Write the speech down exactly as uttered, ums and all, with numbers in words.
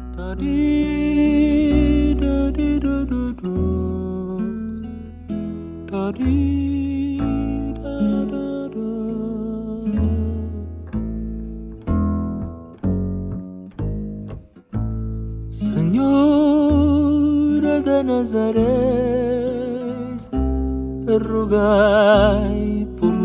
Da-dee, da-dee-do-do-do. Da-dee, da-da-da. Senhora da Nazaré, rogai por